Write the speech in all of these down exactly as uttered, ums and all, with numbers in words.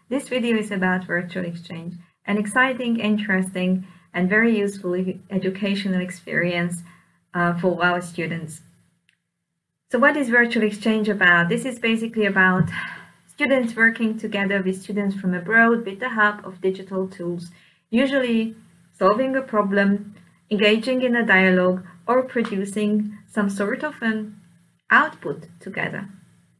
This video is about virtual exchange, an exciting, interesting, and very useful educational experience uh, for our students. So what is virtual exchange about? This is basically about students working together with students from abroad with the help of digital tools, usually solving a problem, engaging in a dialogue, or producing some sort of an output together.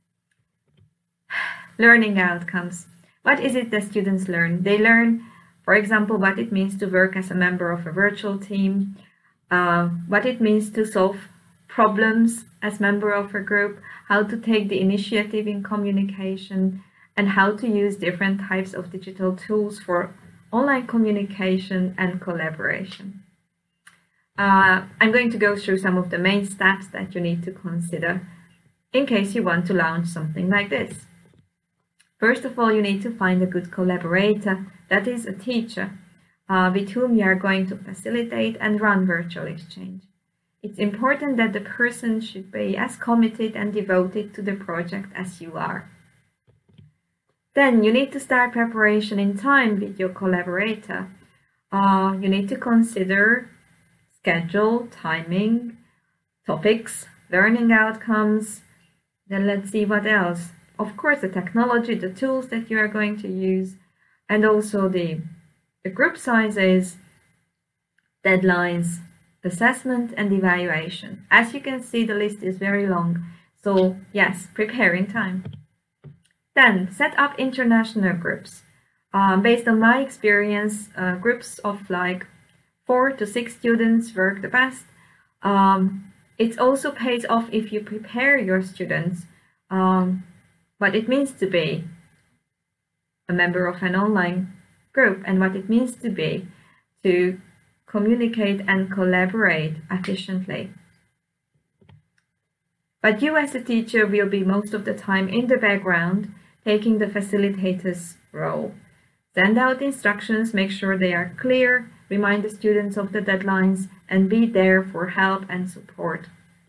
Learning outcomes. What is it that students learn? They learn, for example, what it means to work as a member of a virtual team, uh, what it means to solve problems as member of a group, how to take the initiative in communication, and how to use different types of digital tools for online communication and collaboration. Uh, I'm going to go through some of the main steps that you need to consider in case you want to launch something like this. First of all, you need to find a good collaborator, that is a teacher, uh, with whom you are going to facilitate and run virtual exchange. It's important that the person should be as committed and devoted to the project as you are. Then you need to start preparation in time with your collaborator. Uh, you need to consider schedule, timing, topics, learning outcomes. Then let's see what else. Of course, the technology, the tools that you are going to use, and also the, the group sizes, deadlines, assessment, and evaluation. As you can see, the list is very long. So yes, prepare in time. Then set up international groups. Um, based on my experience, uh, groups of like four to six students work the best. Um, it also pays off if you prepare your students um, what it means to be a member of an online group and what it means to be to communicate and collaborate efficiently. But you as a teacher will be most of the time in the background, taking the facilitator's role. Send out instructions, make sure they are clear, remind the students of the deadlines, and be there for help and support.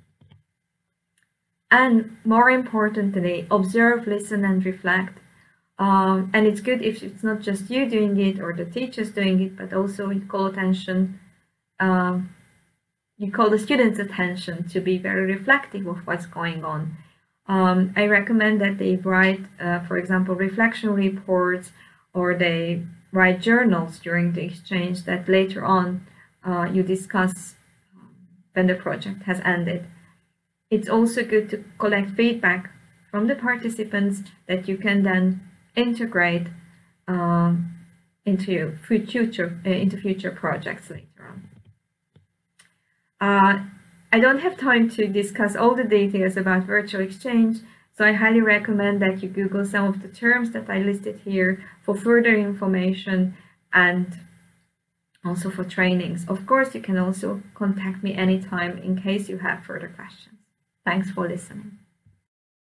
And more importantly, observe, listen, and reflect. Um, and it's good if it's not just you doing it or the teachers doing it, but also you call attention, um, you call the students' attention to be very reflective of what's going on. Um, I recommend that they write, uh, for example, reflection reports, or they write journals during the exchange that later on uh, you discuss when the project has ended. It's also good to collect feedback from the participants that you can then integrate um, into future uh, into future projects later on. Uh, I don't have time to discuss all the details about virtual exchange, so I highly recommend that you Google some of the terms that I listed here for further information and also for trainings. Of course, you can also contact me anytime in case you have further questions. Thanks for listening.